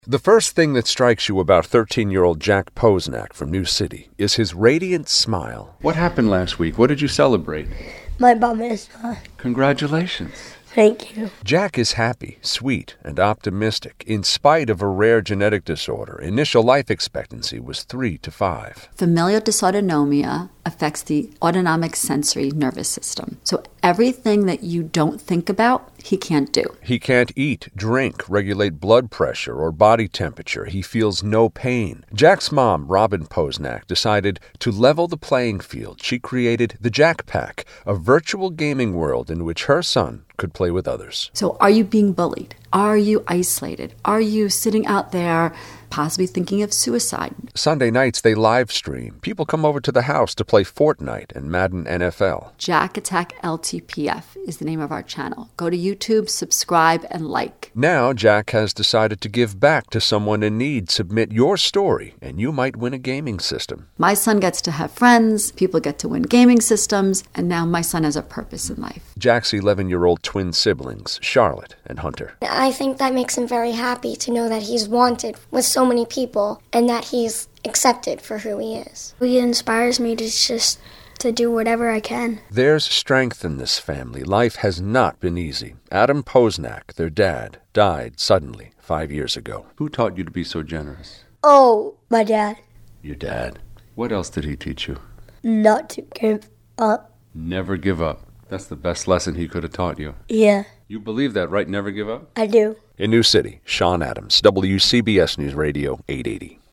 The first thing that strikes you about 13-year-old Jack Posnack from New City is his radiant smile. What happened last week? What did you celebrate? My bar mitzvah. Congratulations. Thank you. Jack is happy, sweet, and optimistic. In spite of a rare genetic disorder, initial life expectancy was 3 to 5. Familial dysautonomia affects the autonomic sensory nervous system. So everything that you don't think about, he can't do. He can't eat, drink, regulate blood pressure or body temperature. He feels no pain. Jack's mom, Robin Posnack, decided to level the playing field. She created the Jack Pack, a virtual gaming world in which her son could play with others. So are you being bullied? Are you isolated? Are you sitting out there possibly thinking of suicide? Sunday nights they live stream. People come over to the house to play Fortnite and Madden NFL. Jack Attack LTPF is the name of our channel. Go to YouTube, subscribe, and like. Now Jack has decided to give back to someone in need. Submit your story and you might win a gaming system. My son gets to have friends, people get to win gaming systems, and now my son has a purpose in life. Jack's 11-year-old twin siblings, Charlotte and Hunter. I think that makes him very happy to know that he's wanted with so many people and that he's accepted for who he is. He inspires me to do whatever I can. There's strength in this family. Life has not been easy. Adam Posnack, their dad, died suddenly 5 years ago. Who taught you to be so generous? Oh, my dad. Your dad. What else did he teach you? Not to give up. Never give up. That's the best lesson he could have taught you. Yeah, You believe that, right? Never give up? I do. In New City, Sean Adams, WCBS News Radio 880.